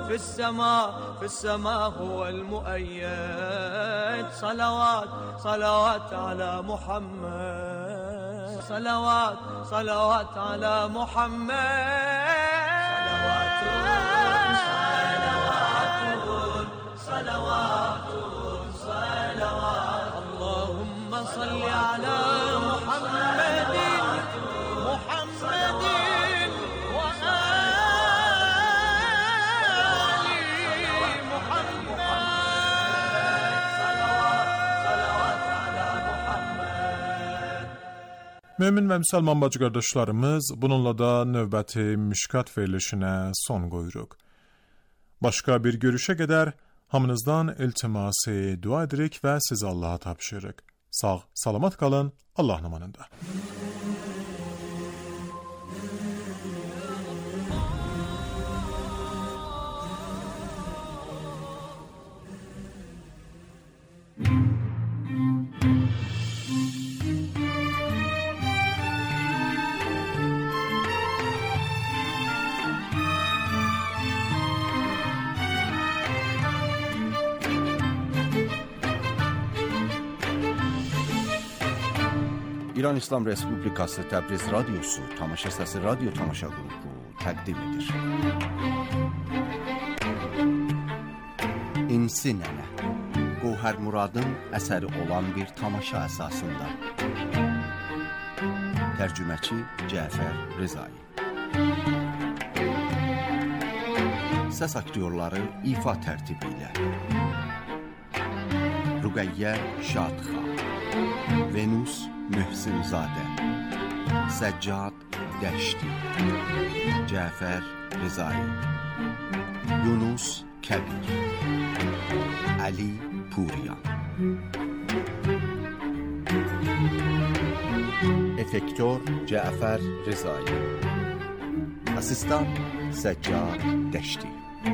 في السماء هو المؤيد. صلوات على محمد، صلوات على محمد. صلوات اللهم صل على محمد وآل محمد. صلوات على محمد. Mömin və müsəlman bacı qardaşlarımız, bununla da növbəti Mişkat verilişinə son qoyuruq. Başqa bir görüşə qədər hamınızdan iltiması dua edirik və sizi Allaha tapşırırıq. Sağ, salamat qalın, Allahın amanında. İran İslam Respublikası Təbriz Radyosu Tamaşa Səsi Radyo Tamaşa Qrupu təqdim edir. İnsi Nənə Qovhər Muradın əsəri olan bir tamaşa əsasında. Tərcüməçi Cəfər Rızai. Səs aktyorları ifa tərtibi ilə Rüqəyyə Şadxan, Venus Möhsinzadə, Səccad Dəşti, Cəfər Rızai, Yunus Kəbir, Ali Puriyan. Efektör Cəfər Rızai, asistan Səccad Dəşti,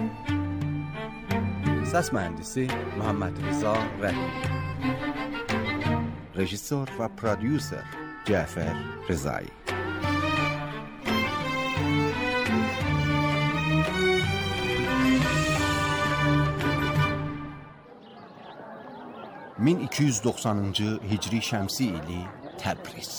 səs mühəndisi Muhammed Rıza Rəhmi, rejissor və prodüser Cəfər Rızai. ...1290-cı Hicri Şəmsi ili Təbriz.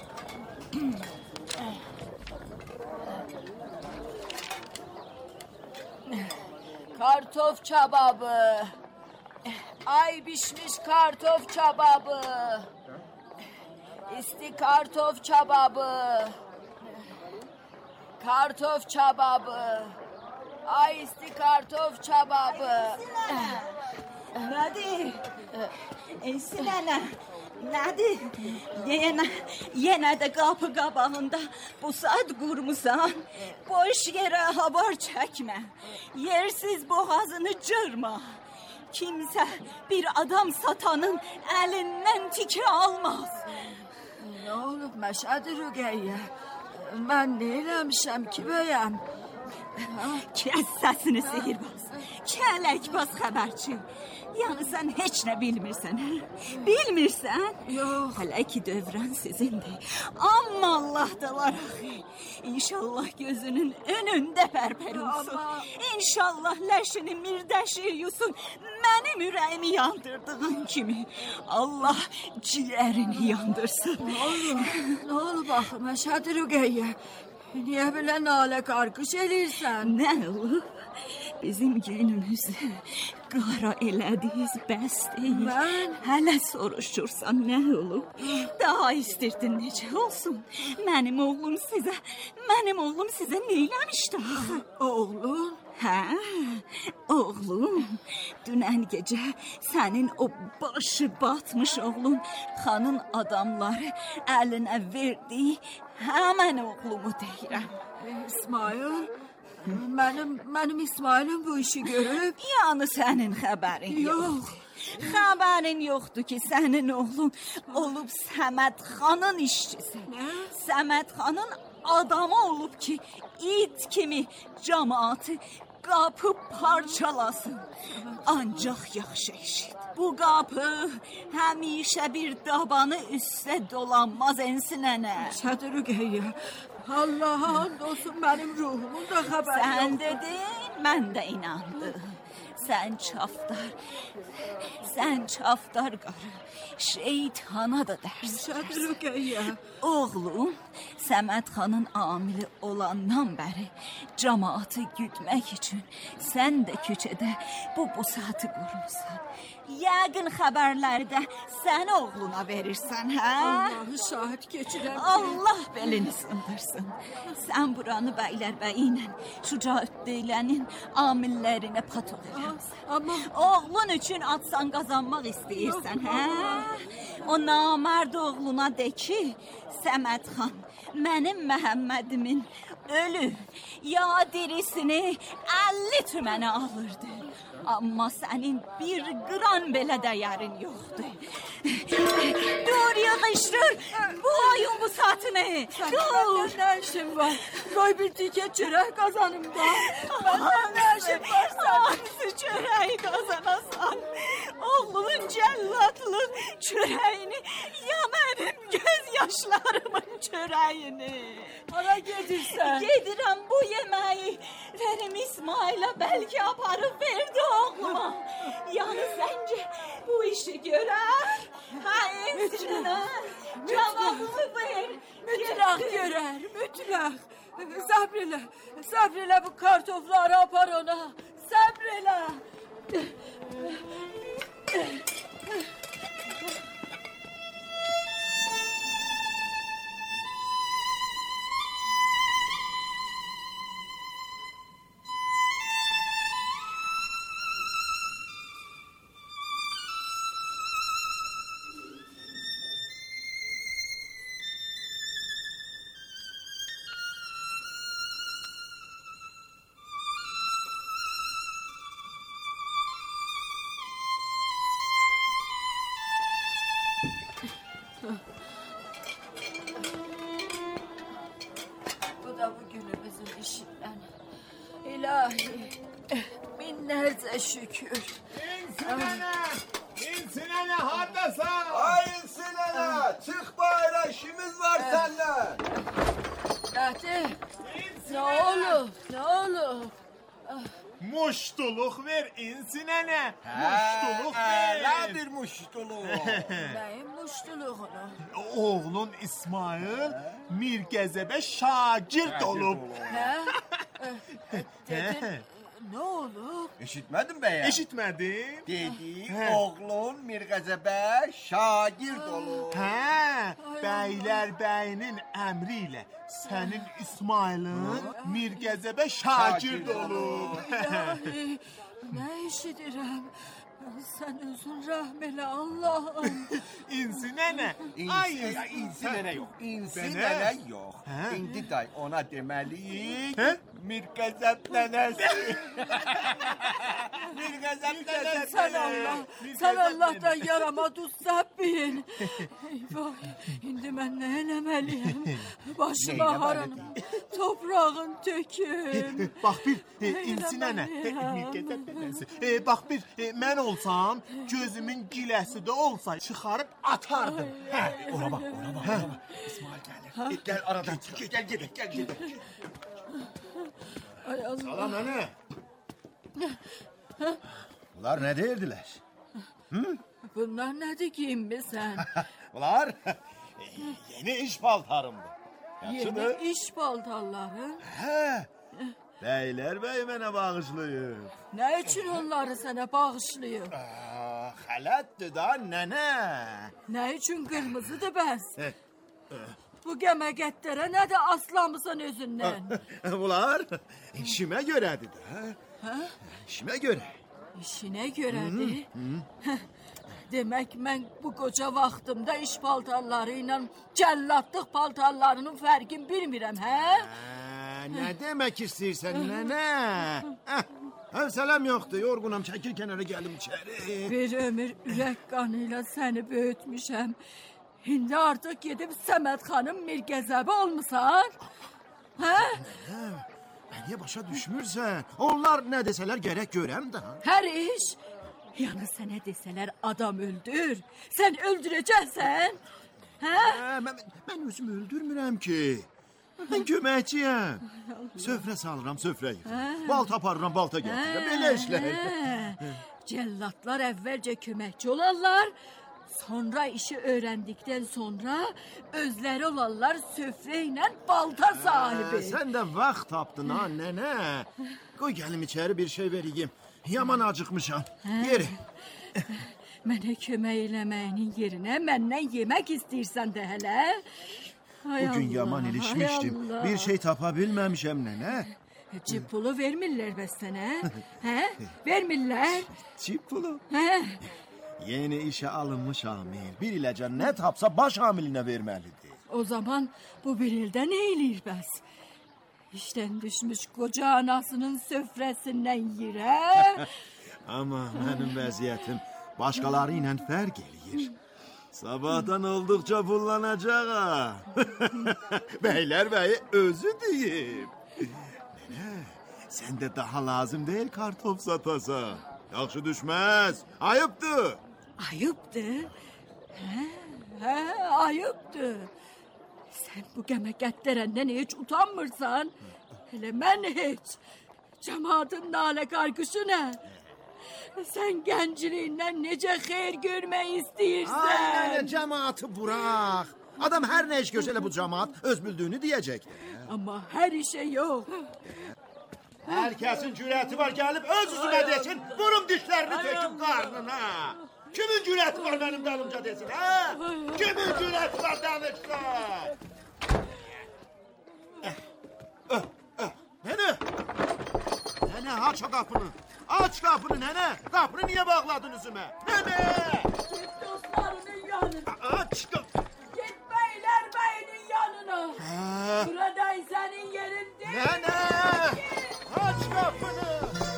Kartof çababı. Ay pişmiş kartof çababı. İsti kartof çababı. Kartof çababı. Ay isti kartof çababı. Nədir? İnsi nənə, nədir? Yenə də qapı qabağında bu saat qurmusan. Boş yerə habar çəkmə. Yersiz boğazını cırma. Kimsə bir adam satanın əlindən tikə almaz. Ne olub Məşəd Rüqəyyə? Mən neyləmişəm ki bəyəm? Kəs səsini sihirbaz, kələkbaz xəbərçi. Yəni sən heç nə bilmirsən, hə? Bilmirsən? Yox. Hələ ki dövrən sizindir. Amma Allah dalar axı. İnşallah gözünün önündə pərpər olsun. İnşallah ləşini mirdəşi yusun. Mənim ürəyimi yandırdığın kimi Allah ciğərini yandırsın. Ne olub axı Məşəd Rüqəyyə? Niyə belə nalə qarqış eləyirsən? Nə olub? Bizim günümüzü qara elədiniz bəs deyil. Mən? Hələ soruşursan nə olub? Daha istirdin necə olsun? Mənim oğlum sizə neyləmişdi axı? Oğlun? Hə, oğlum. Dünən gecə sənin o başı batmış oğlun xanın adamları əlinə verdiyi həmən oğlumu deyirəm. İsmail? Mənim İsmail'im bu işi görüb? Yəni sənin xəbərin yox. Xəbərin yoxdur ki, sənin oğlun olub Səməd xanın işçisi. Nə? Səməd xanın adamı olub ki, it kimi cəmaatı qapı parçalasın. Ancaq yaxşı eşit. Bu qapı həmişə bir dabanı üstə dolanmaz ensin nənə. Məşəd Rüqəyyə, Allah'a and olsun mənim ruhumun da xəbəri yoxdur. Sən dedin, mən də inandım. Sən çafdar qarı, şeytana da dərs Şadır Rüqeyyə. Oğlum, Səməd xanın amili olandan bəri cəmaatı güdmək üçün sən də küçədə bu saatı qurmusan. Yəqin xəbərləri də sən oğluna verirsən, hə? Allahı şahid keçirəm ki. Allah belini sındırsın. Sən buranı bəylərbəyi ilə Şücaət deyilənin amillərinə patol eləmsən. Amma Oğlun üçün atsan qazanmaq istəyirsən, hə? O namərd oğluna de ki, Səməd xan mənim Məhəmmədimin ölü ya dirisini 50 tümənə alırdı. Amma sənin bir qran belə dəyərin yoxdur. Dur yığışdır, bu oyun bu saatını. Dur. Nə işin var? Qoy bir tikə çörək qazanım da. Məndən nə işin var sən? Hansı çörəyi qazanasan? Oğlunun cəlladlıq çörəyini ya mənim göz yaşlarımın çörəyini. Hara gedirsən? Gedirəm bu yeməyi verim İsmail'a bəlkə aparıb verdi oğluma. Yəni səncə bu işi görər? Hə, ensinə, cavabını ver. Mütləq görər, mütləq. Səbr elə bu kartofları apar ona. Səbr elə. Bu da bugünümüzün işinden. İlahi, binlerce şükür. İnsinene haddasa. Ay insinene, çık bayra, işimiz var seninle. Hadi, ne olur, ne olur. Muştuluk ver insinene. Muştuluk ver. Ne bir muştuluk. Neyin muştuluğunu? Oğlun İsmail Mirgezebe şagird olup. He? Dedin, ne olur? Eşitmedin be ya. Eşitmedin? Dedi, He. oğlun Mirgazebe şagird olur. Hə, Bəylərbəyinin əmri ilə sənin İsmailin Mirgezebe şagird olub. İlahi, ne işidirəm? Sen özün rəhm elə Allah'ım. İnsinene. İnsinene yok. İnsinene yok. He. İndi day ona demeliyik. He? Mirgazep nenesi. Mirgazep nenesi. Sen Allah'tan yarama tutsabbin. Eyvah, indi ben ne eləməliyim? Başıma haranım, toprağın töküm. Bax bir insinene. Mirgezeb nenesi. Bax bir mən olsam, gözümün giləsi də olsa çıxarıb atardım. Hə, Ona bak. İsmail gelir. Gel aradan çık. Gel gidelim. Ay Allah. salam mənə. Bunlar ne derdiler? Bunlar nədir giyinmisən? Bunlar yeni iş paltarımdı. Yeni iş paltarları. He. Beyler bey mənə bağışlayıb. Ne için onları sana bağışlayıb? Xələtdir da nənə. Ne için kırmızıdır bəs? Bu gəməgətlərə nə də aslamısan özündən? Bunlar işime göredir de. İşime göre. İşine görədir. Demək mən bu qoca vaxtımda iş paltarları ilə cəlladlıq paltarlarının fərqini bilmirəm, hə? Ne demek istəyirsən nənə? Hövsələm yoxdur, yorğunam, çəkil kənara gəlim içəri. Bir ömür ürək qanıyla səni böyütmüşəm. İndi artıq gedib Səməd xanım Mirgəzəbi olmusan? Hə? Niyə başa düşmürsən? Onlar nə desələr gərək görəm də. Hər iş. Yəni sənə desələr adam öldür. Sən öldürəcəksən? Hə? Mən özümü öldürmürəm ki. Mən köməkçiyəm. Söfrə salıram, söfrə yığıram. Balta aparıram, balta gətirirəm. Belə işlər. Cəllatlar əvvəlcə köməkçi olarlar, sonra işi öyrəndikdən sonra özləri olarlar söfrə ilə balta sahibi. Sən də vaxt tapdın ha, nənə. Qoy gəlim içəri bir şey vereyim. Yaman acıqmışam. Yeri. Mənə kömək eləməyinin yerinə məndən yemək istəyirsən də hələ. Bugün yaman ilişmişdim. Bir şey tapa bilməmişəm nənə. Cib pulu vermirlər bəs sənə? Hə? Vermirlər? Cib pulu? Hə? Yeni işe alınmış amil. Bir iləcə nə tapsa baş amilinə verməlidir. O zaman bu bir ildə nə eləyir bəs? İşdən düşmüş qoca anasının söfrəsindən yiyir, hə? Amma mənim vəziyyətim başqaları ilə fərq eləyir. Sabahdan olduqca bullanacaq ha. Bəylər bəyi özü deyib. Nənə, sən də daha lazım deyil kartof satasan. Yaxşı düşməz, ayıbdır. Ayıbdır? Hə, ayıbdır. Sən bu qəmə qəddərəndən heç utanmırsan. Elə mən heç. Cəmaatın nalə qarqışı nə? Sən gənciliyindən necə xeyir görmək istəyirsən? Aynen, cəmaatı burax. Adam hər nə iş görsə elə bu cəmaat öz bildiyini deyəcək. Amma hər işə yox. Hər kəsin cürəti var, gəlib öz üzümə desin, vurum dişlərini töküm qarnına. Kimin cürəti var mənim dalımca desin, hə? Kimin cürəti var danışlar? Nənə! Nənə, aç o qapını. Aç qapını, nənə. Qapını niyə bağladın üzümə? Nənə! Git dostlarının yanına. Aç qapını. Git beyler beyinin yanına. Burada senin yerin değil. Nənə! Aç qapını.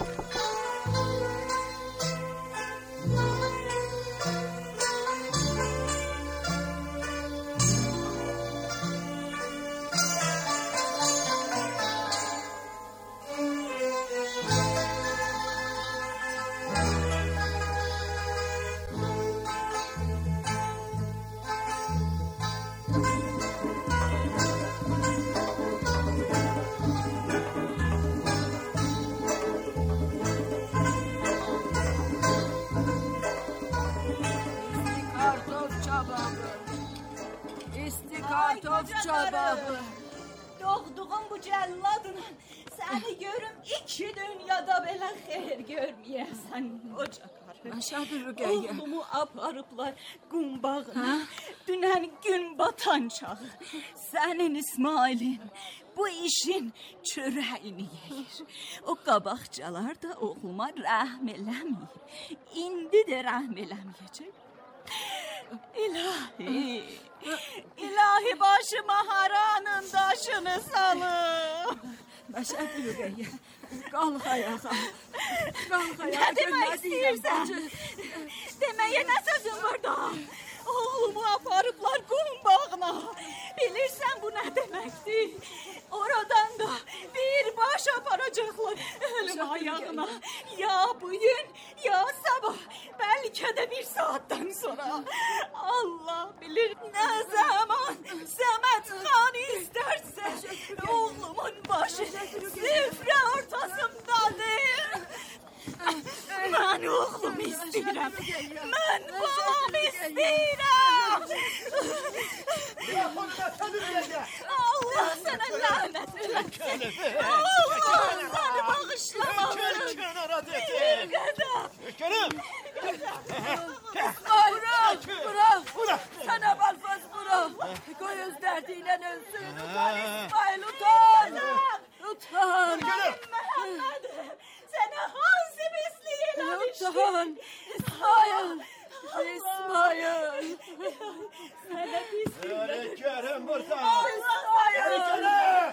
İstikartof çabağı. Doğduğum bu cəlladla səni görüm iki dünyada belə xeyir görməyəsən qoca qarı. Aşağı Rüqəyyə. Oğlumu aparıblar qumbağına. Dünən gün batan çağı. Sənin İsmailin bu işin çörəyini yeyir. O qabaqcalar da oğluma rəhm eləməyib. İndi də rəhm eləməyəcək. İlahi, ilahi başıma haranın daşını salım. Aşağı Rüqəyyə. Qalx ayağa. Qalx ayağa. Nə demək istəyirsən? Deməyə nə sözün var da? Oğlumu aparıblar qumbağına. Bilirsən bu nə deməkdir? Oradan da bir baş aparacaqlar ölüm ayağına. Ya bugün, ya sabah. Bəlkə də bir saatdən sonra. Allah bilir nə zaman Səməd xan istərsə oğlumun başı süfrə ortasındadır. Mən oğlumu istəyirəm. Mən balamı istəyirəm. Allah sənə lənət eləsin. Allah səni bağışlamalıdır. Bir qədər. Bırak. Sen abalfaz bırak. Koy öz derdiyle ölsün. Utan İsmail utan. Utan. Məhəmməd, sənə hansı pislik eləmişdir? Utan. İsmail. İsmail. Sənə pislik eləmişdir. Görüm burada. İsmail. Allah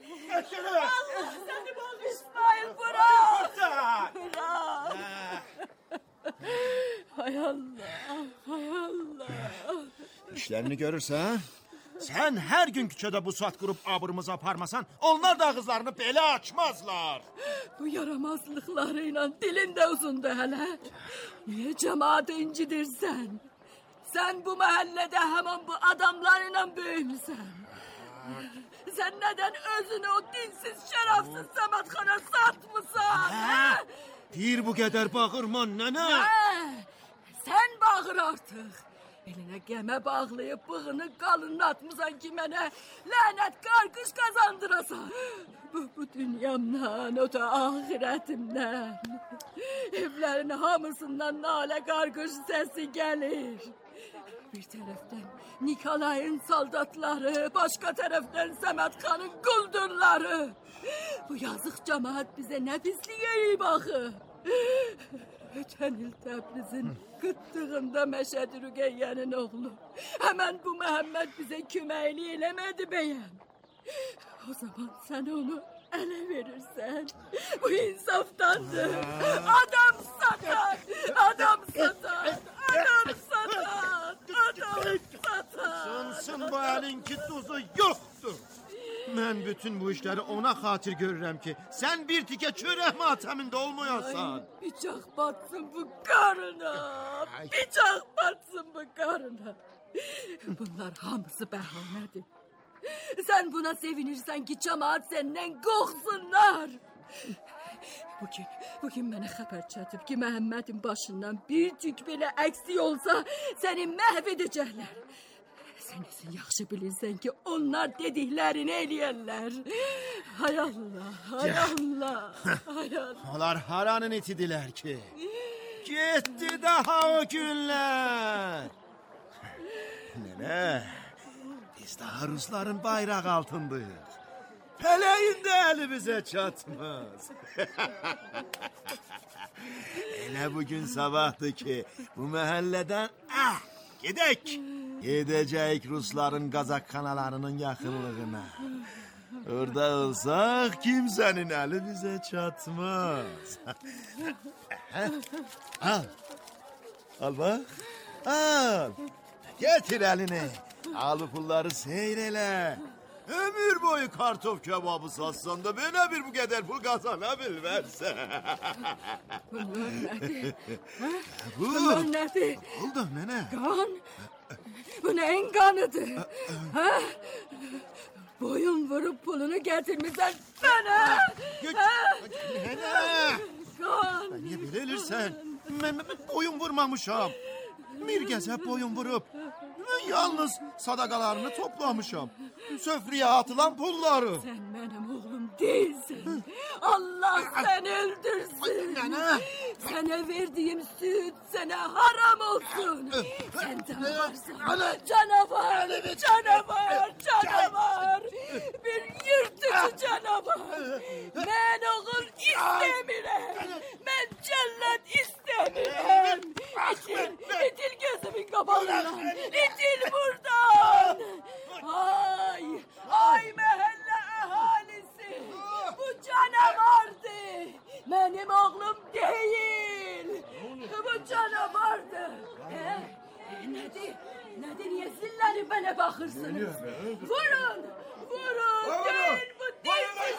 səni bağışlasın. İsmail bırak. Burada. Bırak. Hay Allah. Hay Allah. İşlərini görürsən? Sən hər gün küçədə bu saat qurub abırımızı aparmasan, onlar da ağızlarını belə açmazlar. Bu yaramazlıklarıyla dilin de uzundu hele. Niye cemaati incidirsen? Sen bu mahallede hemen bu adamlarla büyümüsən. Sen neden özünü o dinsiz, şərəfsiz Səmədxana satmısan? Hə? Deyir bu qədər bağırman nənə. Sən bağır artıq. Elinə qəmə bağlayıb bığını qalınlatmısan ki, mənə lənət qarqış qazandırasan. Bu dünyamdan, o da ahirətimdən. Evlərin hamısından nalə qarqış səsi gəlir. Bir tərəfdən Nikolayın saldatları, başqa tərəfdən Səmədxanın quldurları. Bu yazıq cəmaət bizə nə pislik eyib axı. Ötən il Təbrizin qıtlığında Məşəd Rüqeyyənin oğlu. Həmən bu Məhəmməd bizə köməklik eləmədi bəyəm. O zaman sən onu ələ verirsən. Bu insafdandır. Adam satan, adam satan, adam satan, adam satan. Sönsün bu əlinki duzu yoxdur. Mən bütün bu işləri ona xatir görürəm ki, sən bir tikə çörək matəmində olmayasan. Bıçaq batsın bu qarına, bıçaq batsın bu qarına. Bunlar hamısı bəhanədir. Sən buna sevinirsən ki, cəmaət səndən qorxsunlar. Bugün mənə xəbər çatıb ki, Məhəmmədin başından bir tük belə əksik olsa, səni məhv edəcəklər. Sən özün yaxşı bilirsən ki, onlar dediklərini eləyərlər. Hay Allah, hay Allah, hay Allah. Onlar haranın itidilər ki? Getdi daha o günlər. Nənə, biz daha Rusların bayraq altındayıq. Fələyin də əli bizə çatmaz. Elə bugün sabahdır ki, bu məhəllədən gedək. Gedəcəyik Rusların qazaqxanalarının yaxınlığına. Orada olsaq kimsənin əli bizə çatmaz. Al bax, al. Getir əlini, al bu pulları seyr elə. Ömür boyu kartof kebabı satsan da mənə bir bu qədər pul qazana bilmərsən. Bunlar nədir? Bunlar nədir? Oldu nənə. Qan? Bu nəyin qanıdır? Boyun vurup pulunu getirmişsən mənə. Nənə. Qan. Niyə belə elirsən? Mən boyun vurmamışam. Mirgəzə boyun vurub. Mən yalnız sadaqalarını toplamışam. Söfriyə atılan pulları. Sen benim oğlum değilsin. Allah seni öldürsün. Sana verdiğim süt sana haram olsun. Sen canavarsın. Canavar, canavar, canavar. Bir yırtıcı canavar. Ben oğul istemirəm. Ben cellat istemirəm. İtil gözümün qabağından. İtil buradan. Ay mahalle ahalisi. Bu canavardı. Benim oğlum değil. Bu canavardı. Nedir niye zillenip bana bakırsınız? Vurun. Değil bu değil.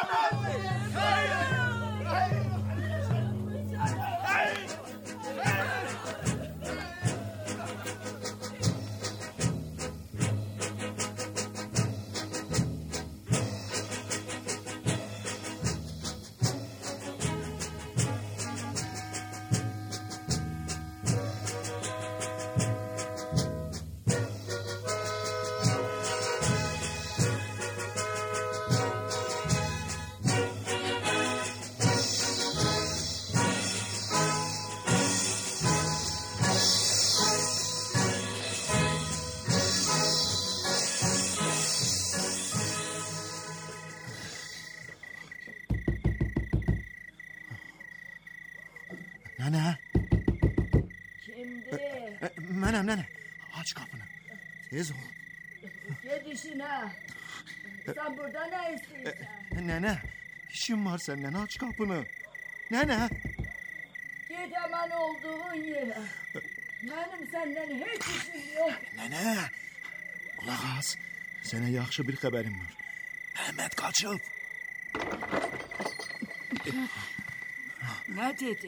Nənə. Kimdi? Mənəm nənə. Aç qapını. Tez ol. Ged işine. Sen burada ne istiyorsun? Nənə, işim var səndən. Aç qapını. Nənə. Git hemen olduğun yere. Benim senden hiç işim yok. Nənə. Qulaq as. Sənə yaxşı bir xəbərim var. Məhəmməd qaçıb. Ne dedi?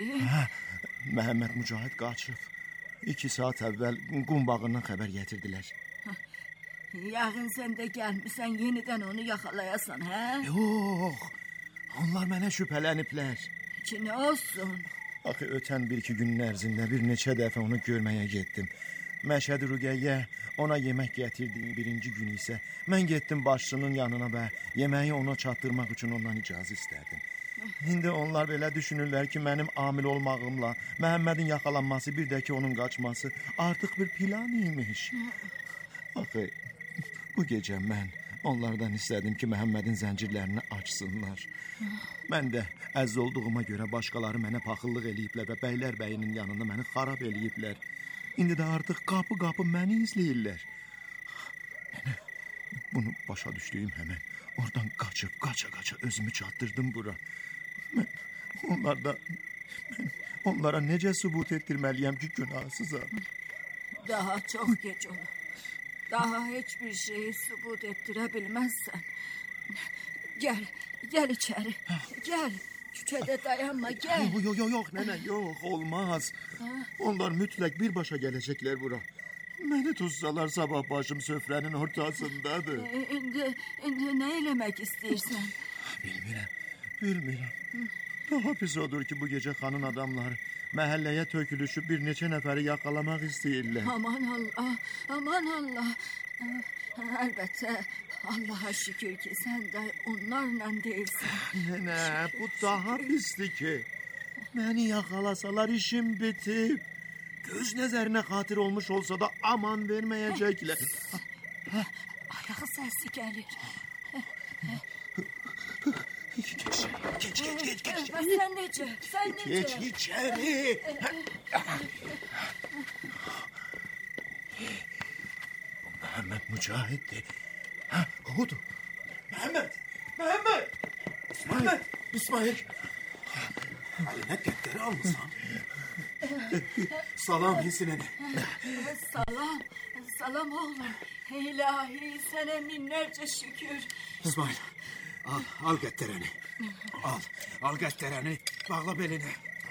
Məhəmməd Mücahid qaçıb. 2 saat əvvəl qum bağından xəbər gətirdilər. Yəqin sən də gəlmisən yenidən onu yaxalayasan, hə? Yox, onlar mənə şübhələniblər. Ki, nə olsun? Axı ötən 1-2 günün ərzində bir neçə dəfə onu görməyə getdim. Məşəd Rüqəyyə ona yemək gətirdiyi birinci gün isə mən getdim başçının yanına və yeməyi ona çatdırmaq üçün ondan icazə istədim. İndi onlar belə düşünürlər ki, mənim amil olmağımla Məhəmmədin yaxalanması, bir də ki onun qaçması artıq bir plan imiş. Axı bu gecə mən onlardan istədim ki, Məhəmmədin zəncirlərini açsınlar. Mən də əzz olduğuma görə başqaları mənə paxıllıq eləyiblər və bəylər bəyinin yanında məni xarab eləyiblər. İndi də artıq qapı-qapı məni izləyirlər. Bunu başa düşdüyüm həmən oradan qaçıb, qaça-qaça özümü çatdırdım bura. Mən onlara necə sübut etdirməliyəm ki, günahsızam? Daha çox gec olur. Daha heç bir şeyi sübut etdirə bilməzsən. Gəl içəri, gəl. Küçədə dayanma, gəl. Yox, nənə, yox, olmaz. Onlar mütləq birbaşa gələcəklər bura. Məni tutsalar sabah başım süfrənin ortasındadır. İndi nə eləmək istəyirsən? Bilmirəm. Daha pis odur ki, bu gecə xanın adamları məhəlləyə tökülüşüb bir neçə nəfəri yaxalamaq istəyirlər. Aman Allah. Əlbəttə, Allaha şükür ki, sən də onlarla deyilsən. Nənə, bu daha pisdir ki. Məni yaxalasalar işim bitib. Göz nəzərinə xatir olmuş olsa da aman verməyəcəklər. Ayağı səsi gəlir. Geç. Sən necə? Geç içəri. Bu Məhəmməd Mücahiddir. Odur. Məhəmməd. İsmail. Əlinə qəddəri almışsan. Salam Hinsinənə. Salam oğlum. İlahi, sənə minlərcə şükür. İsmail, al qəddərəni. Al qəddərəni, bağla belinə.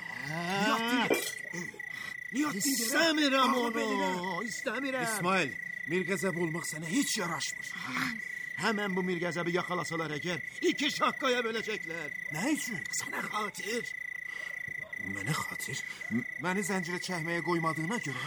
Niyə atdın? İstəmirəm onu. İsmail, mirqəzəb olmaq sənə heç yaraşmır. Həmən bu mirqəzəbi yaxalasalar əgər 2 şaqqaya böləcəklər. Nə üçün? Sənə xatir. Mənə xatir? Məni zəncirə çəkməyə qoymadığına görə.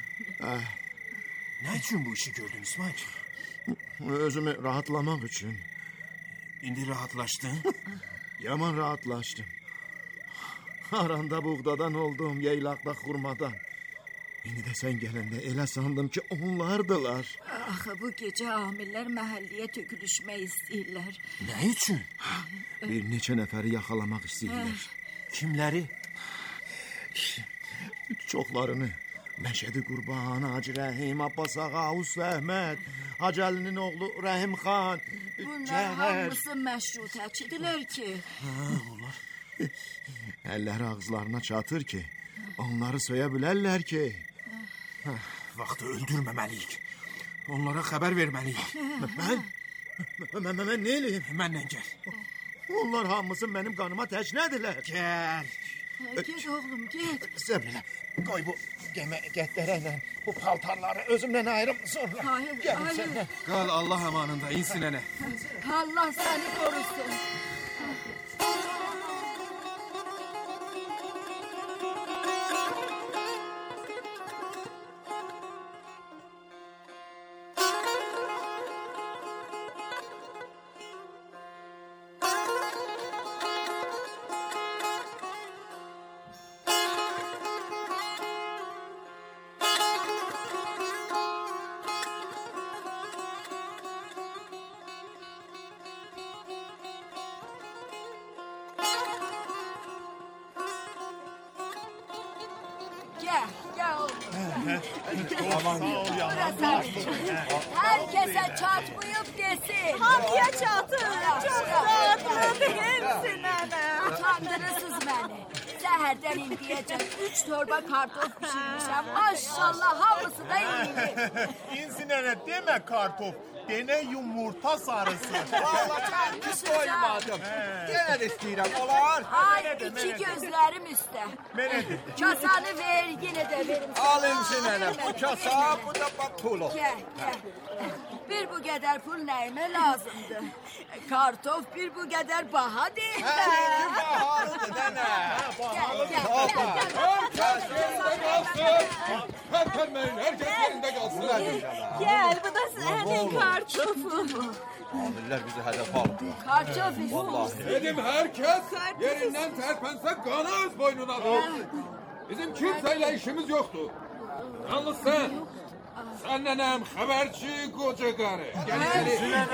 Nə üçün bu işi gördün İsmail? Özümü rahatlamaq üçün. İndi rahatlaşdın? Yaman rahatlaşdım. Aranda buğdadan oldum, yaylaqda xurmadan. İndi də sən gələndə elə sandım ki, onlardılar. Axı bu gecə amillər məhəlləyə tökülüşmək istəyirlər. Nə üçün? Bir neçə nəfəri yaxalamaq istəyirlər. Kimləri? Çoxlarını. Məşədi Qurban, Hacı Rəhim, Abbas Ağa, Usta Əhməd, Hacı Əlinin oğlu Rəhim xan, Bunlar hamısı məşrutəçidirlər ki. Onlar. Əlləri ağızlarına çatır ki, onları soya bilərlər ki. Vaxtı öldürməməliyik. Onlara xəbər verməliyik. Mən nə eləyim? Mənlə gəl. Onlar hamısı mənim qanıma təşnədirlər. Gəl. Get oğlum, get. Sən belə, qoy bu qəddərəklə bu paltarları özümdən ayırım sonra. Hayır. Qal Allah əmanında, İnsinənə. Allah səni qorusun. Gel oğlum. Herkese çatmayıp desin. Hamıya çatır. Çox dadlıdır Hinsinənə. Utandırırsınız beni. Səhərdən indiyəcək 3 torba kartof pişirmişəm. Maşallah hamısı da iyiydi. İnsinənə demə kartof, denə yumurta sarısı. Vallahi mən pis qoymadım. Yenə də istəyirəm, olar. Ay iki gözlerim üstte. Mənədir. Kasanı ver yine de verim. Al İnsinənə, bu kasa, bu da pulu. Gel. Bir bu qədər pul nəyimə lazımdır? Kartof bir bu qədər bahadır. Bahalıdır nənə. Tərpənməyin, hər kəs yerində qalsın. Gel, bu da senin kartofu. Amillər bizi hədəf aldı. Kartof. Dedim, hər kəs yerindən tərpənsə qanı öz boynuna al. Bizim kimsəyle işimiz yoktu. Yalnız sen nənəm, xəbərçi qoca qarı. Gəl içeri.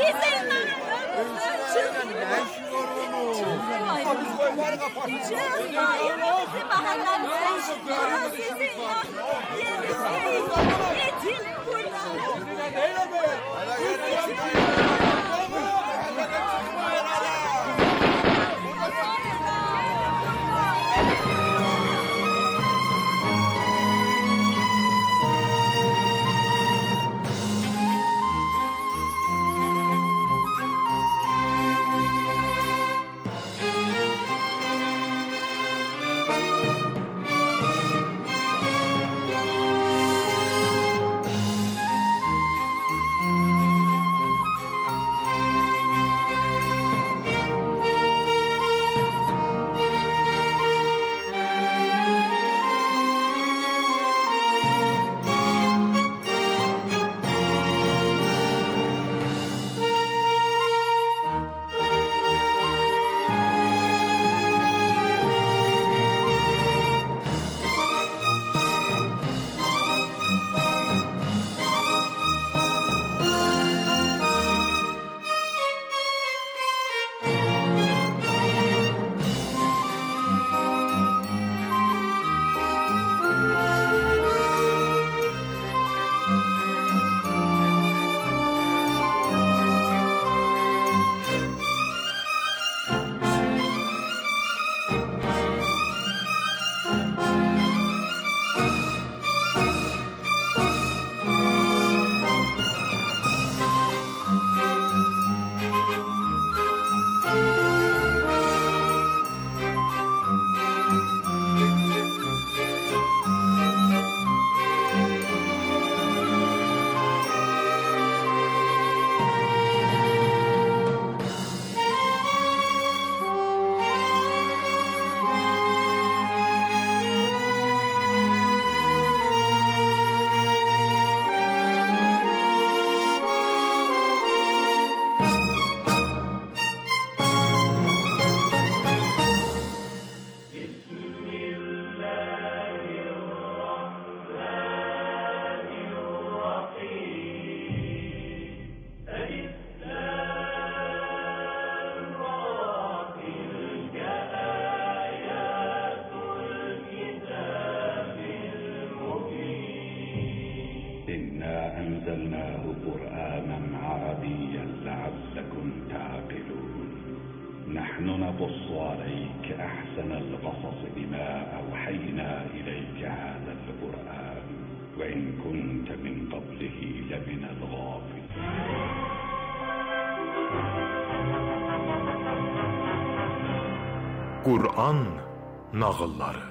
أنزلناه قرآنا عربيا لعلكم تعقلون نحن نقص عليك أحسن القصص بما أوحينا إليك هذا القرآن وإن كنت من قبله لمن الغافلين Qur'an nağılları.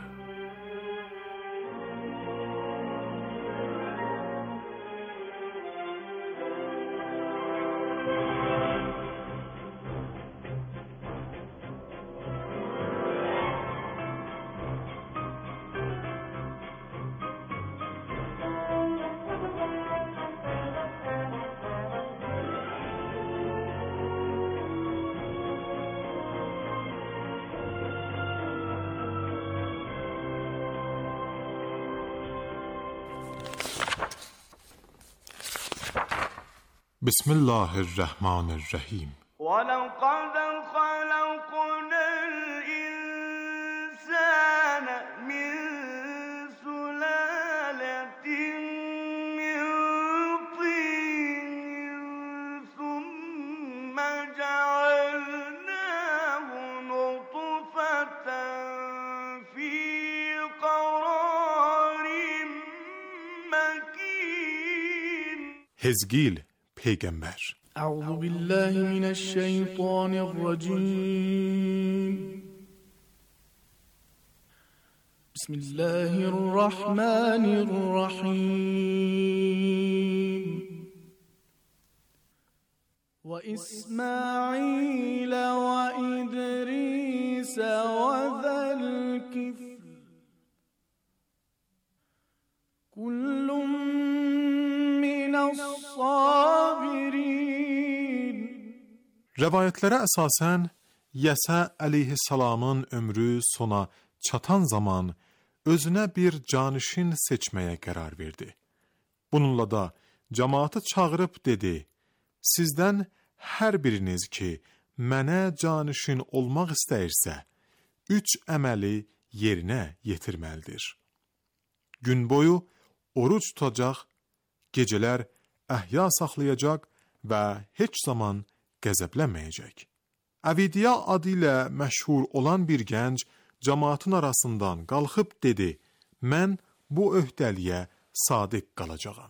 بسم الله الرحمن الرحیم. ولقد خلقنا الإنسان من سلالة من طين ثم جعلناه نطفة في قرار مكين. حزقیل پیغمبر. اعوذ بالله من الشیطان الرجیم بسم الله الرحمن الرحیم وإسماعيل وإدريس وذا الكفل كل من الصابرين. Rəvayətlərə əsasən, Yəsə əleyhissalamın ömrü sona çatan zaman özünə bir canişin seçməyə qərar verdi. Bununla da cəmaatı çağırıb dedi, sizdən hər biriniz ki, mənə canişin olmaq istəyirsə, 3 əməli yerinə yetirməlidir. Gün boyu oruc tutacaq, gecələr əhya saxlayacaq və heç zaman qəzəblənməyəcək. Əvidiyya adı ilə məşhur olan bir gənc cəmaatın arasından qalxıb dedi, mən bu öhdəliyə sadiq qalacağam.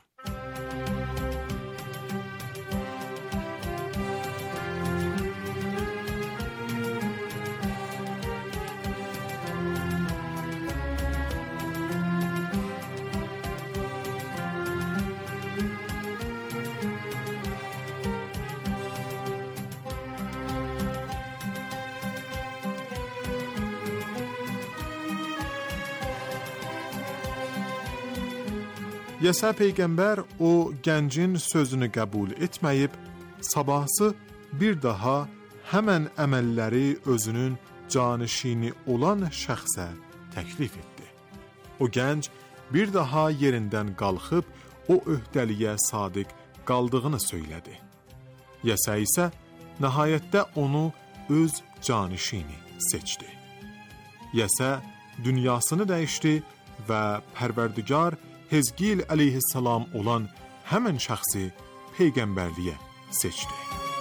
Yəsə peyğəmbər o gəncin sözünü qəbul etməyib, sabahsı bir daha həmən əməlləri özünün canişini olan şəxsə təklif etdi. O gənc bir daha yerindən qalxıb o öhdəliyə sadiq qaldığını söylədi. Yəsə isə nəhayətdə onu öz canişini seçdi. Yəsə dünyasını dəyişdi və Pərverdigar Hezgil əleyhissalam olan həmən şəxsi peyğəmbərliyə seçdi.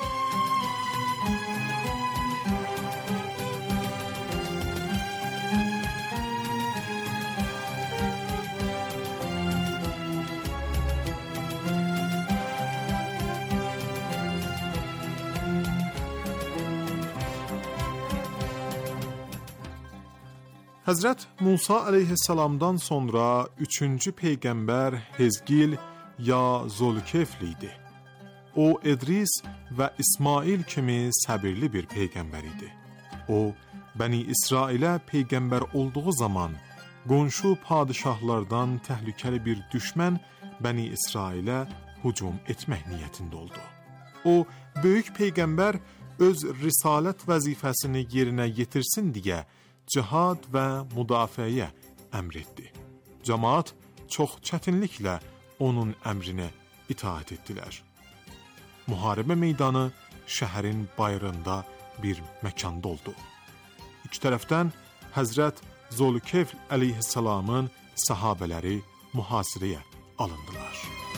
Həzrət Musa əleyhissalamdan sonra 3-cü peyğəmbər Hezgil ya Zülkifl idi. O, İdris və İsmail kimi səbirli bir peyğəmbər idi. O, Bəni İsrailə peyğəmbər olduğu zaman qonşu padişahlardan təhlükəli bir düşmən Bəni İsrailə hücum etmək niyyətində oldu. O, böyük peyğəmbər öz risalət vəzifəsini yerinə yetirsin deyə cihad və müdafiəyə əmr etdi. Cəmaat çox çətinliklə onun əmrinə itaat etdilər. Müharibə meydanı şəhərin bayırında bir məkanda oldu. İki tərəfdən Həzrət Zülkifl əleyhissalamın səhabələri mühasirəyə alındılar.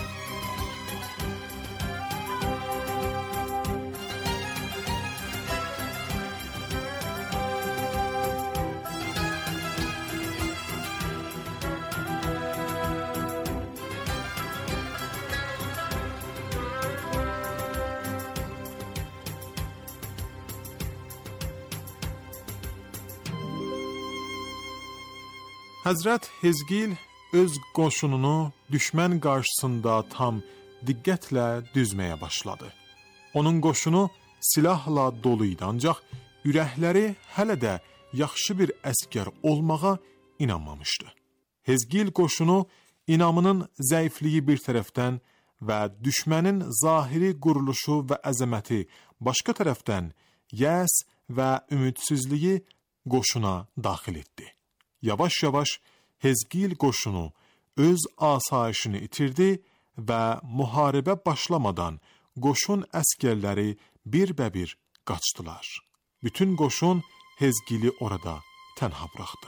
Həzrət Hezgil öz qoşununu düşmən qarşısında tam diqqətlə düzməyə başladı. Onun qoşunu silahla dolu idi, ancaq ürəkləri hələ də yaxşı bir əskər olmağa inanmamışdı. Hezgil qoşunu inamının zəifliyi bir tərəfdən və düşmənin zahiri quruluşu və əzəməti başqa tərəfdən yəs və ümidsizliyi qoşuna daxil etdi. Yavaş-yavaş Hezgil qoşunu öz asayişini itirdi və müharibə başlamadan qoşun əskərləri bir-bə-bir qaçdılar. Bütün qoşun Hezgili orada tənha buraxdı.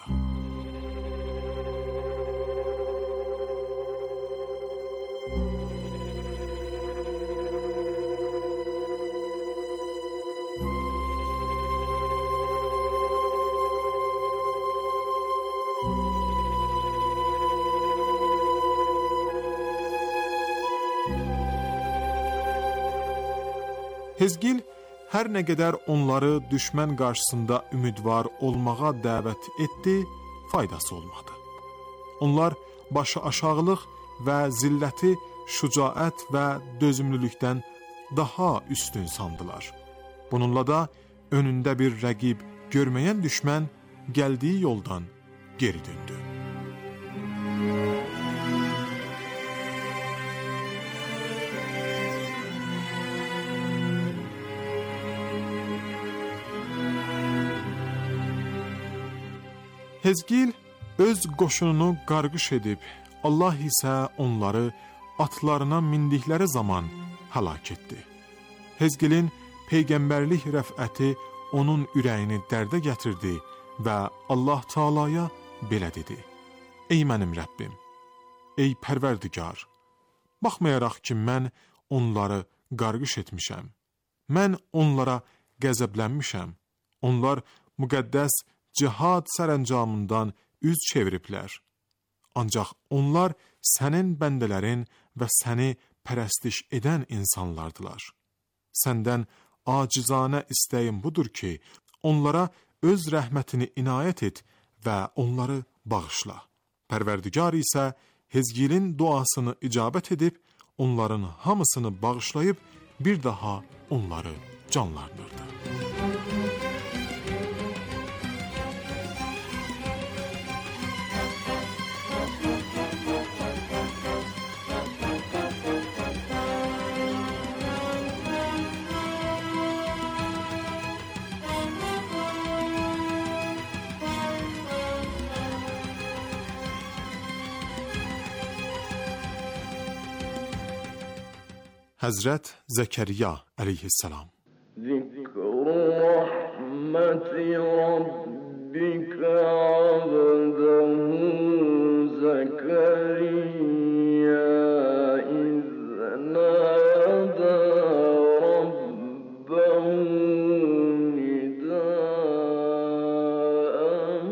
Hezgil hər nə qədər onları düşmən qarşısında ümidvar olmağa dəvət etdi, faydası olmadı. Onlar başı aşağılıq və zilləti şücaət və dözümlülükdən daha üstün sandılar. Bununla da önündə bir rəqib görməyən düşmən gəldiyi yoldan geri döndü. Hezgil öz qoşununu qarqış edib, Allah isə onları atlarına mindikləri zaman həlak etdi. Hezgilin peyğəmbərlik rəfəti onun ürəyini dərdə gətirdi və Allah Taalaya belə dedi: Ey mənim Rəbbim, ey Pərverdigar, baxmayaraq ki, mən onları qarqış etmişəm, mən onlara qəzəblənmişəm, onlar müqəddəs cihad sərəncamından üz çeviriblər. Ancaq onlar sənin bəndələrin və səni pərəstiş edən insanlardılar. Səndən acizanə istəyim budur ki, onlara öz rəhmətini inayət et və onları bağışla. Pərverdigar isə Hezgilin duasını icabət edib, onların hamısını bağışlayıb, bir daha onları canlandırdı. Həzrət Zəkəriyya əleyhissalam. Zikru rahmeti rabbika abdahu Zekeriya iznada rabbahu nidaan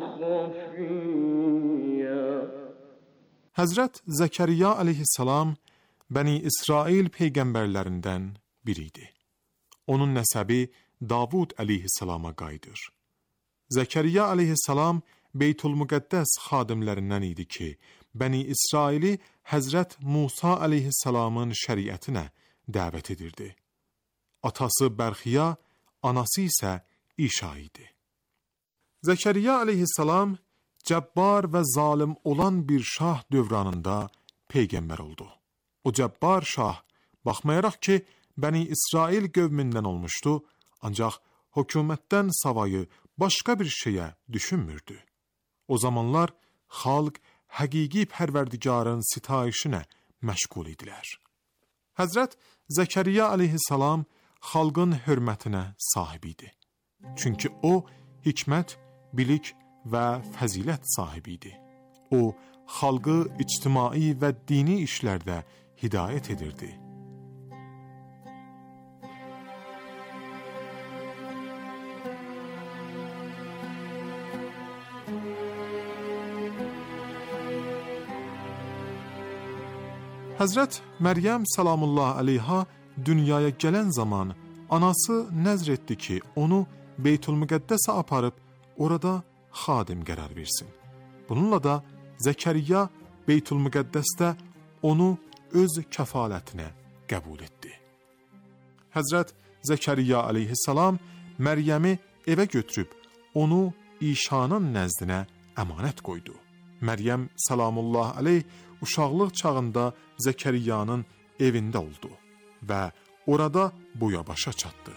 khafiyya. Həzrət Zəkəriyya əleyhissalam Bəni İsrail peyğəmbərlərindən biriydi. Onun nəsəbi Davud əleyhissalama qayıdır. Zəkəriyya əleyhissalam Beytülmüqəddəs xadimlərindən idi ki, Bəni İsraili Həzrət Musa əleyhissalamın şəriətinə dəvət edirdi. Atası Bərxiya, anası isə İşa idi. Zəkəriyya əleyhissalam cəbbar və zalim olan bir şah dövranında peyğəmbər oldu. O cəbbar şah, baxmayaraq ki, Bəni İsrail qövmündən olmuşdu, ancaq hökumətdən savayı başqa bir şeyə düşünmürdü. O zamanlar xalq həqiqi Pərverdigarın sitayişinə məşğul idilər. Həzrət Zəkəriyya əleyhissalam xalqın hörmətinə sahib idi. Çünki o, hikmət, bilik və fəzilət sahibi idi. O, xalqı ictimai və dini işlərdə hidayət edirdi. Həzrət Məryəm salamullah əleyha dünyaya gələn zaman anası nəzr etdi ki, onu Beytülmüqəddəsə aparıb orada xadim qərar versin. Bununla da Zəkəriyya Beytülmüqəddəsdə onu öz kəfalətinə qəbul etdi. Həzrət Zəkəriyya əleyhissalam Məryəmi evə götürüb onu İşanın nəzdinə əmanət qoydu. Məryəm salamullah əleyh uşaqlıq çağında Zəkəriyyanın evində oldu və orada boya başa çatdı.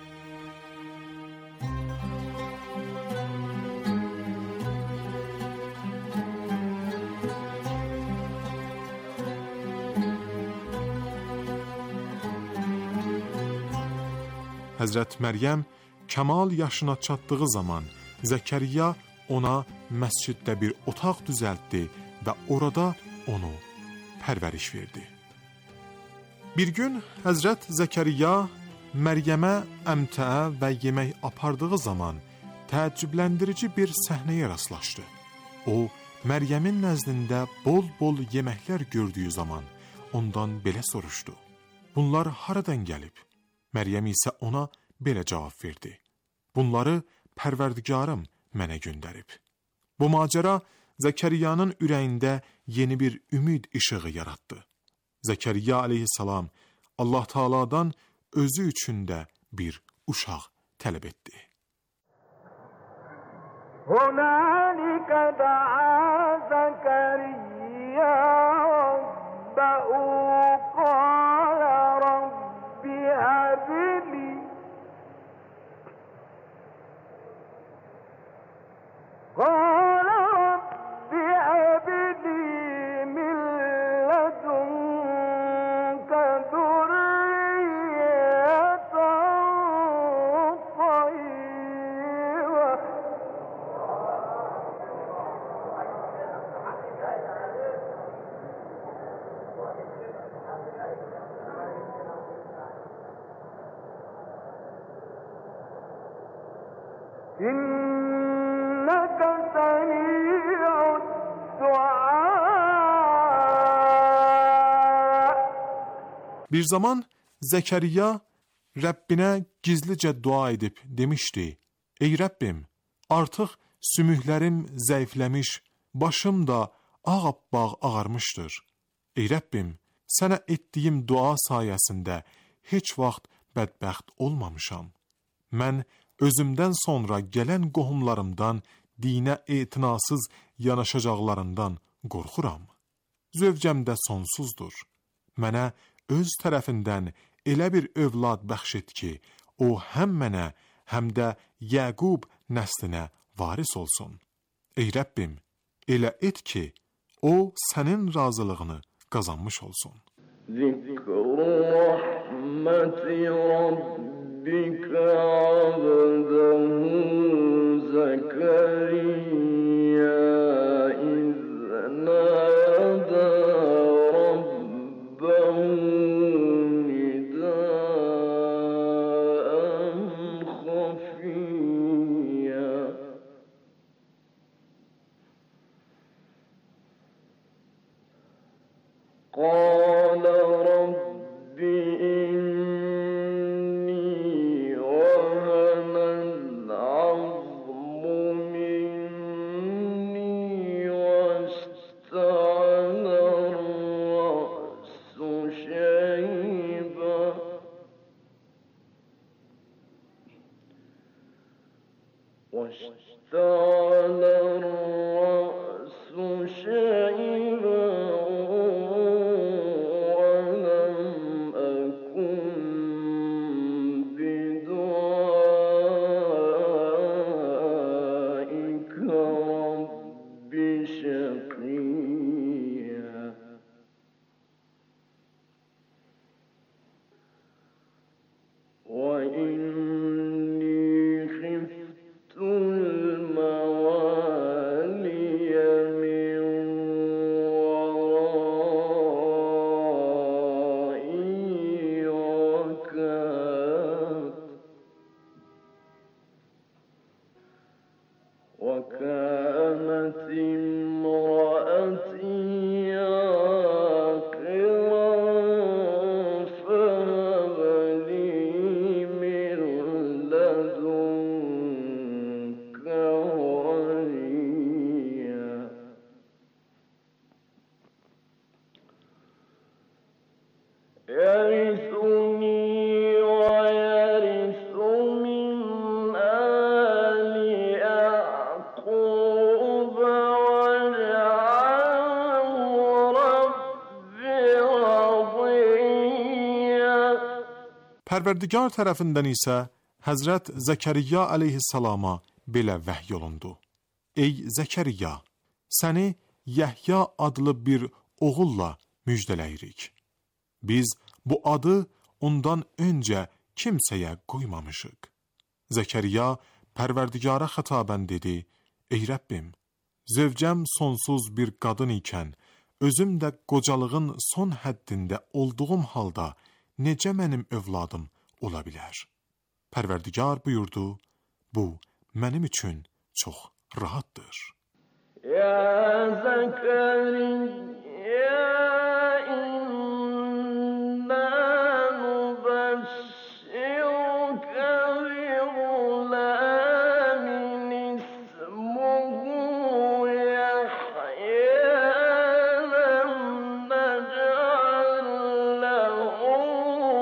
Həzrət Məryəm kəmal yaşına çatdığı zaman Zəkəriyya ona məsciddə bir otaq düzəltdi və orada onu pərvəriş verdi. Bir gün Həzrət Zəkəriyya Məryəmə əmtəə və yemək apardığı zaman təəccübləndirici bir səhnəyə rastlaşdı. O, Məryəmin nəzdində bol-bol yeməklər gördüyü zaman ondan belə soruşdu: Bunlar haradan gəlib? Məryəm isə ona belə cavab verdi: Bunları Pərverdigarım mənə göndərib. Bu macəra Zəkəriyyanın ürəyində yeni bir ümid işığı yaratdı. Zəkəriyya əleyhissalam Allah Taala'dan özü üçün də bir uşaq tələb etdi. هنالك دعا زكريا ربه قال رب هب لي من لدنك ذرية طيبة إنك سميع الدعاء. Bir zaman Zəkəriyya Rəbbinə gizlicə dua edib demişdi: Ey Rəbbim, artıq sümüklərim zəifləmiş, başım da ağappaq ağarmışdır. Ey Rəbbim, sənə etdiyim dua sayəsində heç vaxt bədbəxt olmamışam. Mən özümdən sonra gələn qohumlarımdan dinə etinasız yanaşacaqlarından qorxuram. Zövcəm də sonsuzdur. Mənə öz tərəfindən elə bir övlad bəxş et ki, o həm mənə, həm də Yəqub nəslinə varis olsun. Ey Rəbbim, elə et ki, o sənin razılığını qazanmış olsun. Zikru rahmeti rabbika abdahu Zekeriya iznada rabbahu nidaan khafiyya. قال رب إني وهن العظم مني واشتعل الرأس شيبا وكانت امرأتي عاقرا فهب لي من لدنك وليا. يرثني ويرث من آل يعقوب واجعله رب رضيا. Pərverdigar tərəfindən isə Həzrət Zəkəriyya əleyhissalama belə vəhy olundu. Ey Zəkəriyya, səni Yəhya adlı bir oğulla müjdələyirik. Biz bu adı ondan öncə kimsəyə qoymamışıq. Zəkəriyya Pərverdigara xətabən dedi: Ey Rəbbim, zövcəm sonsuz bir qadın ikən, özüm də qocalığın son həddində olduğum halda necə mənim övladım ola bilər? Pərverdigar buyurdu: bu mənim üçün çox rahatdır. Ya Zekeriya inna nubashshiruka bi ghulamin ismuhu Yahya lam naj'al lahu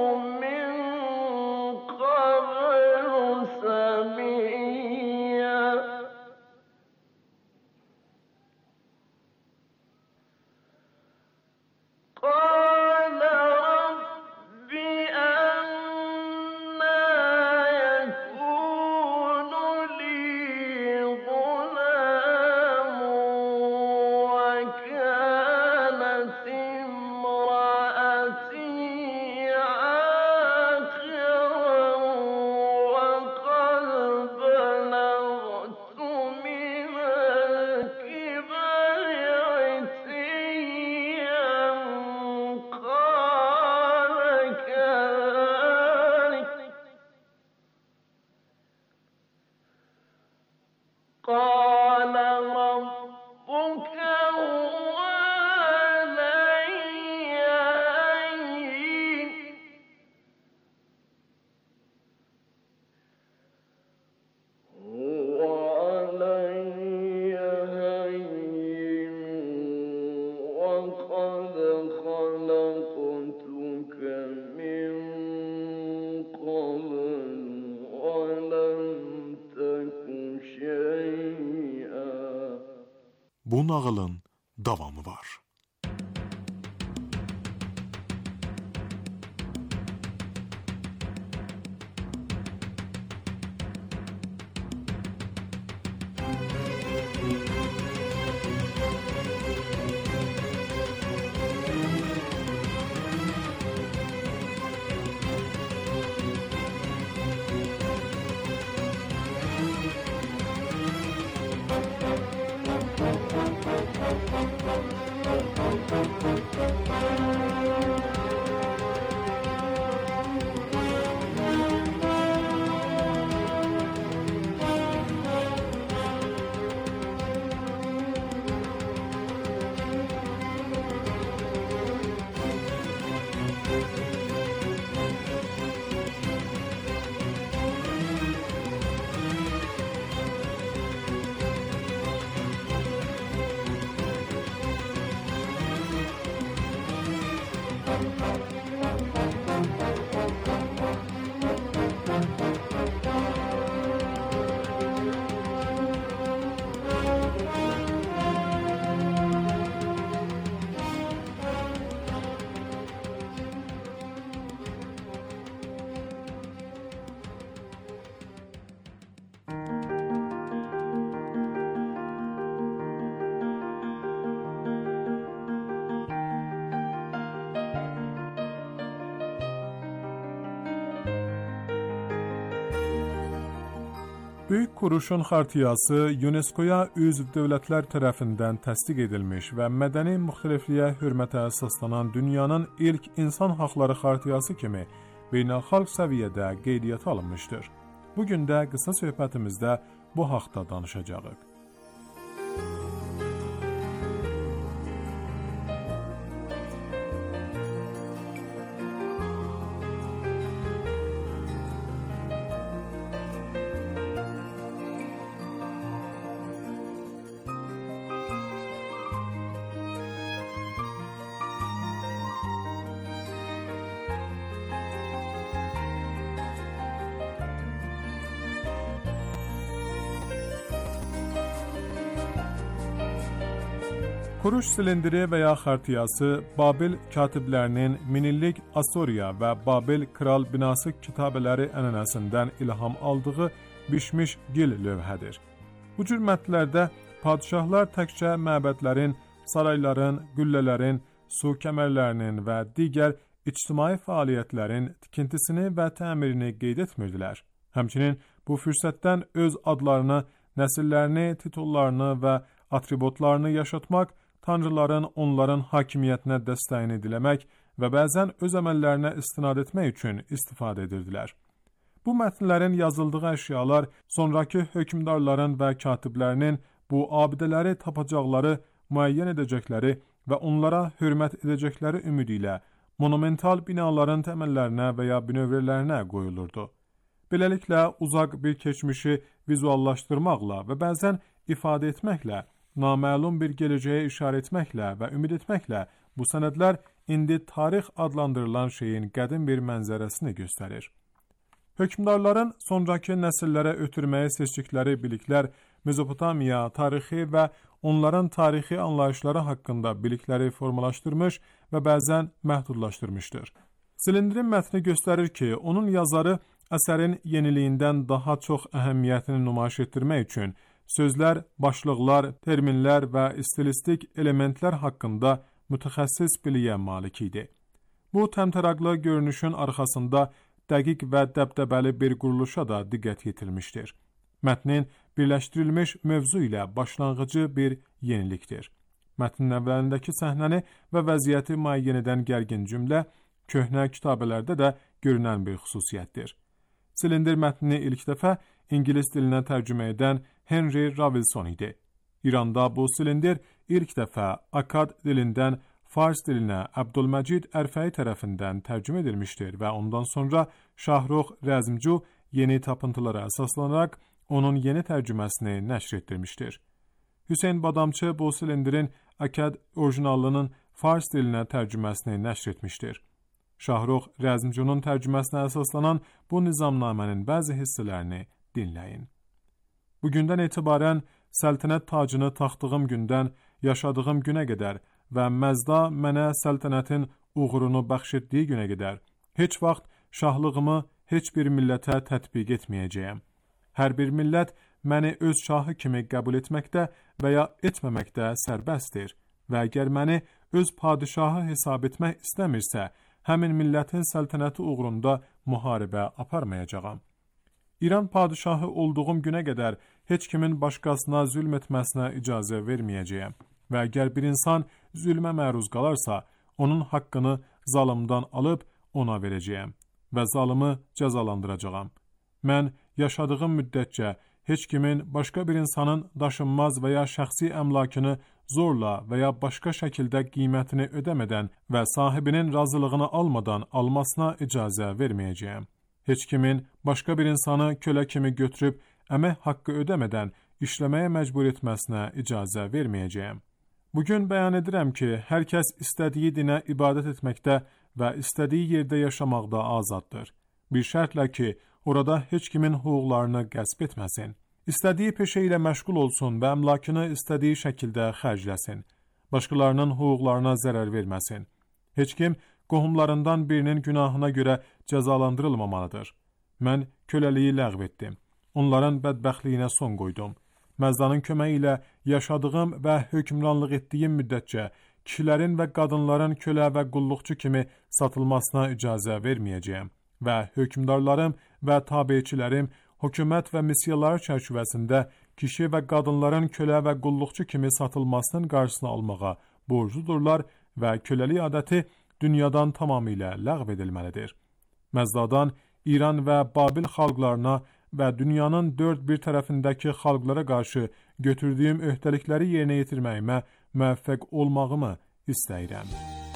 bu nağılın davamı var. Büyük Kuruşun Xartiyası UNESCO-ya üzv dövlətlər tərəfindən təsdiq edilmiş və mədəni müxtəlifliyə hörmətə əsaslanan dünyanın ilk insan haqları xartiyası kimi beynəlxalq səviyyədə qeydiyyata alınmışdır. Bugün də qısa söhbətimizdə bu haqda danışacağıq. Kuruş silindiri və ya xartiyası Babil katiblərinin minillik Asuriya və Babil kral binası kitabələri ənənəsindən ilham aldığı bişmiş gil lövhədir. Bu cür mətnlərdə padişahlar təkcə məbədlərin, sarayların, qüllələrin, su kəmərlərinin və digər ictimai fəaliyyətlərin tikintisini və təmirini qeyd etmirdilər. Həmçinin bu fürsətdən öz adlarını, nəsillərini, titullarını və atributlarını yaşatmaq, tanrıların onların hakimiyyətinə dəstəyini diləmək və bəzən öz əməllərinə istinad etmək üçün istifadə edirdilər. Bu mətnlərin yazıldığı əşyalar sonrakı hökmdarların və katiblərinin bu abidələri tapacaqları, müəyyən edəcəkləri və onlara hörmət edəcəkləri ümidi ilə monumental binaların təməllərinə və ya bünövrələrinə qoyulurdu. Beləliklə, uzaq bir keçmişi vizuallaşdırmaqla və bəzən ifadə etməklə, naməlum bir gələcəyə işarə etməklə və ümid etməklə bu sənədlər indi tarix adlandırılan şeyin qədim bir mənzərəsini göstərir. Hökmdarların sonrakı nəsillərə ötürməyə seçdikləri biliklər Mezopotamiya tarixi və onların tarixi anlayışları haqqında bilikləri formalaşdırmış və bəzən məhdudlaşdırmışdır. Silindirin mətni göstərir ki, onun yazarı əsərin yeniliyindən daha çox əhəmiyyətini nümayiş etdirmək üçün sözlər, başlıqlar, terminlər və stilistik elementlər haqqında mütəxəssis biliyə malik idi. Bu təmtəraqlı görünüşün arxasında dəqiq və dəbdəbəli bir quruluşa da diqqət yetirilmişdir. Mətnin birləşdirilmiş mövzu ilə başlanğıcı bir yenilikdir. Mətnin əvvəlindəki səhnəni və vəziyyəti müəyyən edən gərgin cümlə köhnə kitabələrdə də görünən bir xüsusiyyətdir. Silindir mətnini ilk dəfə İngilis dilinə tərcümə edən Henry Rawlinson idi. İranda bu silindir ilk dəfə Akkad dilindən Fars dilinə Abdülməcid Ərfəyi tərəfindən tərcümə edilmişdir və ondan sonra Şahrux Rəzmcu yeni tapıntılara əsaslanaraq onun yeni tərcüməsini nəşr etdirmişdir. Hüseyn Badamçı bu silindirin Akkad orijinallının Fars dilinə tərcüməsini nəşr etmişdir. Şahrux Rəzmcunun tərcüməsinə əsaslanan bu nizamnamənin bəzi hissələrini dinləyin. Bugündən etibarən səltənət tacını taxtığım gündən yaşadığım günə qədər və məzda mənə səltənətin uğurunu bəxş etdiyi günə qədər heç vaxt şahlığımı heç bir millətə tətbiq etməyəcəyəm. Hər bir millət məni öz şahı kimi qəbul etməkdə və ya etməməkdə sərbəstdir və əgər məni öz padişahı hesab etmək istəmirsə, həmin millətin səltənəti uğrunda müharibə aparmayacağam. İran padişahı olduğum günə qədər heç kimin başqasına zülm etməsinə icazə verməyəcəyəm və əgər bir insan zülmə məruz qalarsa, onun haqqını zalımdan alıb ona verəcəyəm və zalımı cəzalandıracağam. Mən yaşadığım müddətcə heç kimin başqa bir insanın daşınmaz və ya şəxsi əmlakını zorla və ya başqa şəkildə qiymətini ödəmədən və sahibinin razılığını almadan almasına icazə verməyəcəyəm. Heç kimin başqa bir insanı kölə kimi götürüb əmək haqqı ödəmədən işləməyə məcbur etməsinə icazə verməyəcəyəm. Bugün bəyan edirəm ki, hər kəs istədiyi dinə ibadət etməkdə və istədiyi yerdə yaşamaqda azaddır. Bir şərtlə ki, orada heç kimin hüquqlarını qəsb etməsin. İstədiyi peşə ilə məşğul olsun və əmlakını istədiyi şəkildə xərcləsin. Başqalarının hüquqlarına zərər verməsin. Heç kim qohumlarından birinin günahına görə cəzalandırılmamalıdır. Mən köləliyi ləğv etdim. Onların bədbəxtliyinə son qoydum. Məzdanın köməyi ilə yaşadığım və hökmranlıq etdiyim müddətcə kişilərin və qadınların kölə və qulluqçu kimi satılmasına icazə verməyəcəyəm və hökmdarlarım və tabiçilərim hökumət və missiyalar çərçivəsində kişi və qadınların kölə və qulluqçu kimi satılmasının qarşısını almağa borcludurlar və köləlik adəti dünyadan tamamilə ləğv edilməlidir. Məzdadan İran və Babil xalqlarına və dünyanın dörd bir tərəfindəki xalqlara qarşı götürdüyüm öhdəlikləri yerinə yetirməyimə müvəffəq olmağımı istəyirəm.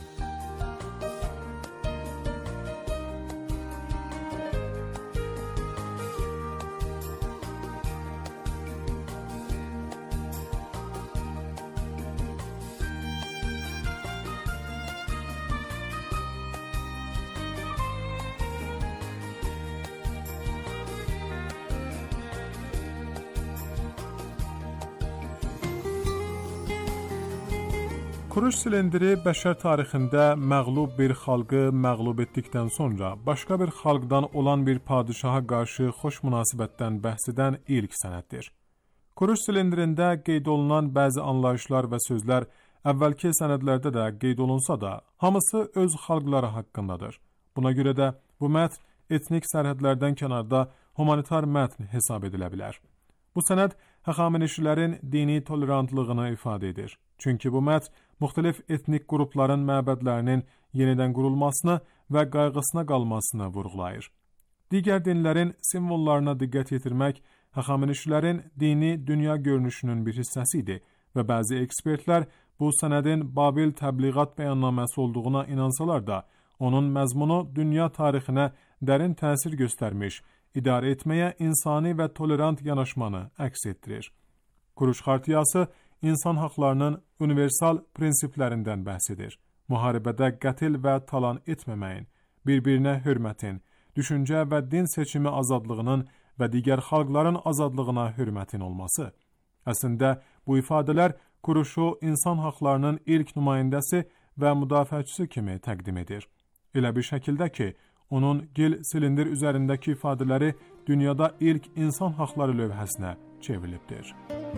Kuruş silindiri bəşər tarixində məğlub bir xalqı məğlub etdikdən sonra başqa bir xalqdan olan bir padişaha qarşı xoş münasibətdən bəhs edən ilk sənəddir. Kuruş silindirində qeyd olunan bəzi anlayışlar və sözlər əvvəlki sənədlərdə də qeyd olunsa da, hamısı öz xalqları haqqındadır. Buna görə də bu mətn etnik sərhədlərdən kənarda humanitar mətn hesab edilə bilər. Bu sənəd Həxamenişilərin dini tolerantlığını ifadə edir. Çünki bu mətn müxtəlif etnik qrupların məbədlərinin yenidən qurulmasını və qayğısına qalmasını vurğulayır. Digər dinlərin simvollarına diqqət yetirmək Həxamenişilərin dini dünya görünüşünün bir hissəsi idi və bəzi ekspertlər bu sənədin Babil təbliğat bəyannaməsi olduğuna inansalar da, onun məzmunu dünya tarixinə dərin təsir göstərmiş, idarə etməyə insani və tolerant yanaşmanı əks etdirir. Kuruş xartiyası insan haqlarının universal prinsiplərindən bəhs edir. Müharibədə qətil və talan etməməyin, bir-birinə hörmətin, düşüncə və din seçimi azadlığının və digər xalqların azadlığına hörmətin olması. Əslində, bu ifadələr Kuruşu insan haqlarının ilk nümayəndəsi və müdafiəçisi kimi təqdim edir. Elə bir şəkildə ki, onun gil silindir üzərindəki ifadələri dünyada ilk insan haqları lövhəsinə çevrilibdir.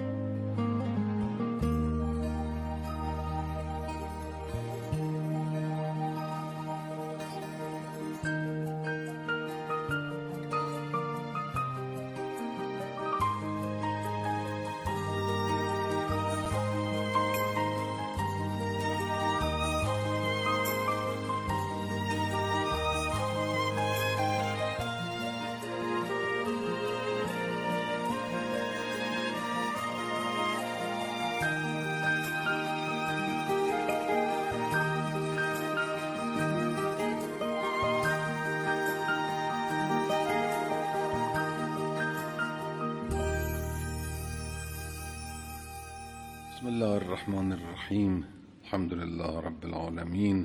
بسم الله الرحمن الرحيم الحمد لله رب العالمين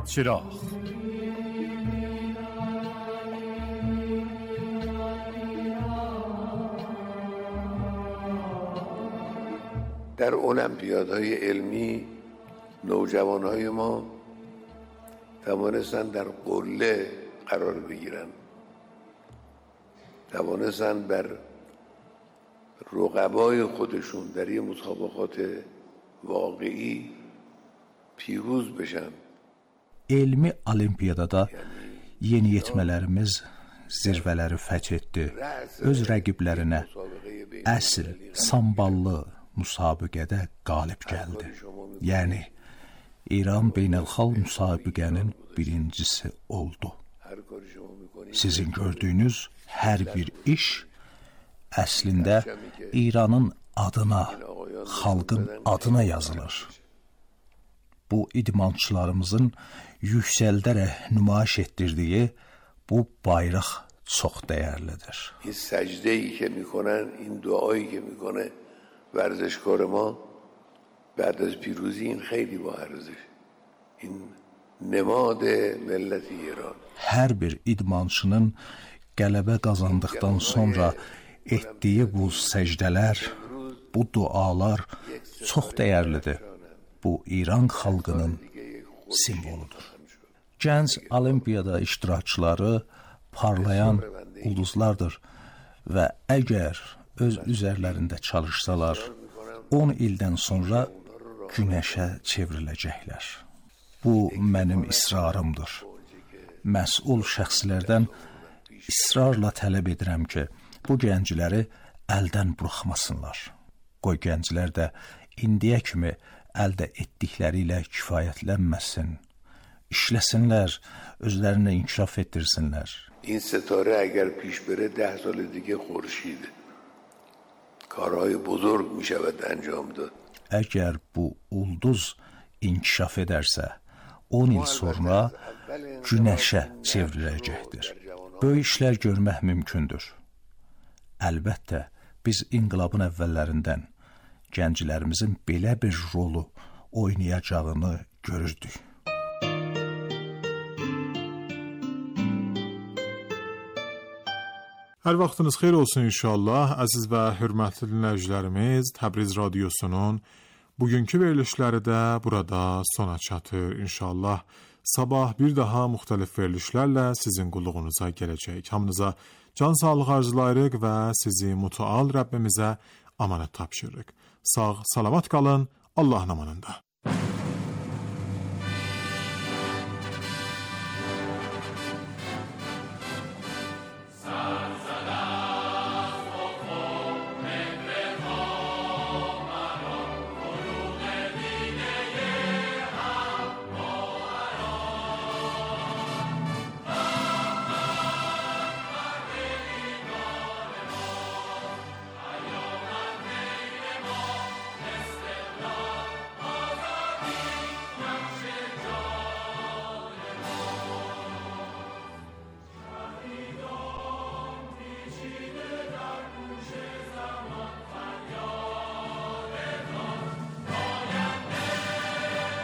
چراغ. در المپیادهای علمی نوجوانهای ما توانستن در قله قرار بگیرن، توانستن بر رقبای خودشون در یه مسابقات واقعی پیروز بشن. Elmi olimpiyadada yeniyetmələrimiz zirvələri fəth etdi. Öz rəqiblərinə əsl samballı müsabiqədə qalib gəldi. Yəni İran beynəlxalq müsabiqənin birincisi oldu. Sizin gördüyünüz hər bir iş əslində İranın adına, xalqın adına yazılır. Bu idmançılarımızın yüksəldərək nümayiş etdirdiyi bu bayraq çox dəyərlidir. این سجده‌ای که میکنن، این دعایی که میکنه ورزشکار ما بعد از پیروزی، این خیلی با ارزش. این نماد ملت ایران. Hər bir idmançının qələbə qazandıqdan sonra etdiyi bu səcdələr, bu dualar çox dəyərlidir. Bu İran xalqının simvoludur. Gənc olimpiyada iştirakçıları parlayan ulduzlardır və əgər öz üzərlərində çalışsalar, 10 ildən sonra günəşə çevriləcəklər. Bu mənim israrımdır. Məsul şəxslərdən israrla tələb edirəm ki, bu gəncləri əldən buraxmasınlar. Qoy gənclər də indiyə kimi əldə etdikləri ilə kifayətlənməsin. İşləsinlər, özlərini inkişaf etdirsinlər. این ستاره اگر پیش بره 10 سال دیگه خورشیده. کارهای بزرگ می شود انجام داد. Əgər bu ulduz inkişaf edərsə, 10 il sonra günəşə çevriləcəkdir. Böyük işlər görmək mümkündür. Əlbəttə, biz inqilabın əvvəllərindən gənclərimizin belə bir rolu oynayacağını görürdük. Hər vaxtınız xeyir olsun inşallah. Əziz və hörmətli dinləyicilərimiz, Təbriz radiosunun bugünkü verilişləri də burada sona çatır inşallah. Sabah bir daha müxtəlif verilişlərlə sizin qulluğunuza gələcək. Hamınıza can sağlıq arzulayırıq və sizi mütəal Rəbbimizə amanət tapşırırıq. Sağ, salamat qalın, Allahın amanında.